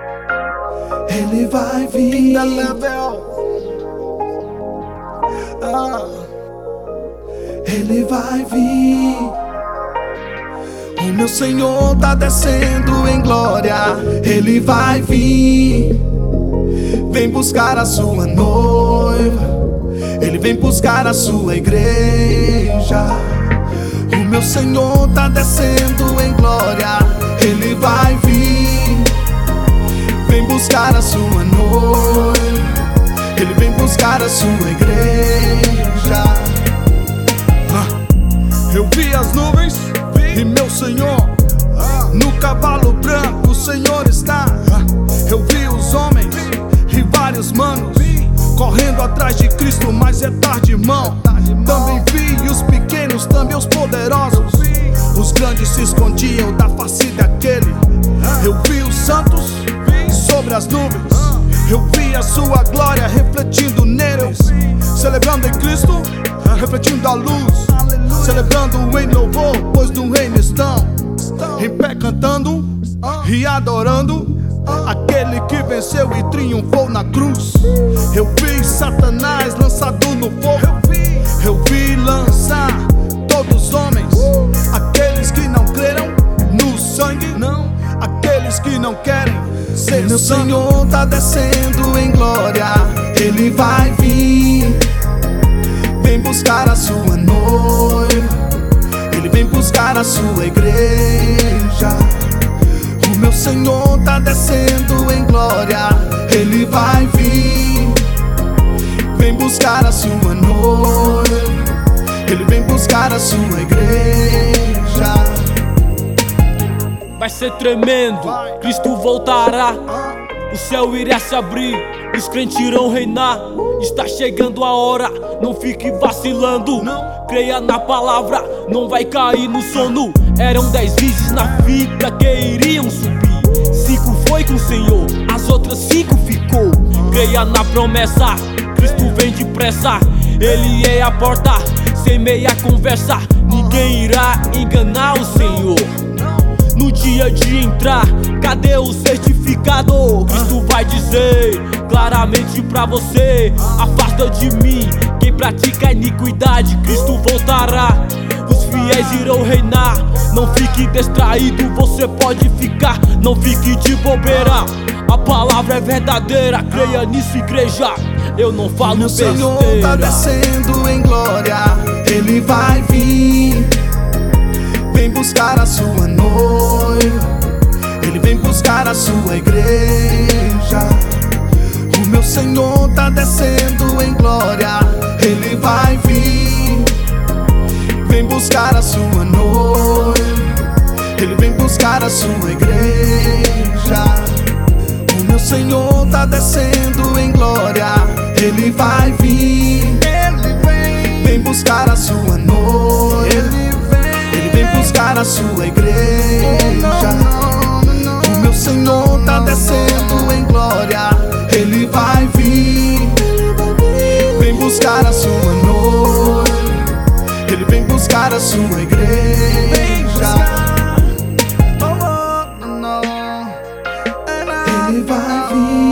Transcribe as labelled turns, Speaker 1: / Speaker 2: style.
Speaker 1: Ele vai vir. Ele vai vir. O meu Senhor tá descendo em glória. Ele vai vir. Vem buscar a sua noiva. Ele vem buscar a sua igreja. O meu Senhor tá descendo em glória. Ele vai vir. Vem buscar a sua noiva. Ele vem buscar a sua igreja. Eu vi as nuvens e meu Senhor no cavalo branco, o Senhor está. Eu vi os homens e vários manos correndo atrás de Cristo, mas é tarde, irmão. Também vi os pequenos, também os poderosos. Os grandes se escondiam da face daquele. Eu vi os santos sobre as nuvens. Eu vi a sua glória refletindo neles. Celebrando em Cristo, refletindo a luz. Celebrando em louvor, pois no reino estão. Em pé cantando e adorando aquele que venceu e triunfou na cruz. Eu vi Satanás lançado no fogo. Eu vi lançar todos os homens. Aqueles que não creram no sangue, não. Aqueles que não querem ser meu Senhor tá descendo em glória. Ele vai vir. Vem buscar a sua noiva. Ele vem buscar a sua igreja. O meu Senhor tá descendo em glória. Ele vai vir. Vem buscar a sua noiva. Ele vem buscar a sua igreja.
Speaker 2: Vai ser tremendo, Cristo voltará. O céu irá se abrir, os crentes irão reinar. Está chegando a hora, não fique vacilando. Creia na palavra, não vai cair no sono. Eram 10 virgens na fita que iriam subir. 5 foi com o Senhor, as outras 5 ficou. Creia na promessa, Cristo vem depressa. Ele é a porta, sem meia conversa. Ninguém irá enganar o Senhor. No dia de entrar, cadê o certificado? Cristo vai dizer claramente pra você: afasta de mim quem pratica iniquidade. Cristo voltará, os fiéis irão reinar. Não fique distraído, você pode ficar. Não fique de bobeira, a palavra é verdadeira. Creia nisso, igreja, eu não falo besteira.
Speaker 1: Meu Senhor tá descendo em glória. Ele vai vir. Vem buscar a sua noiva. Ele vem buscar a sua igreja. O meu Senhor tá descendo em glória. Ele vai vir. Vem buscar a sua noiva. Ele vem buscar a sua igreja. O meu Senhor tá descendo em glória. Ele vai vir. Vem buscar a sua noiva. Ele vem buscar a sua igreja. O meu Senhor tá descendo em glória. Ele vai vir. Vem buscar a sua noiva. Ele vem buscar a sua igreja. Ele vai vir.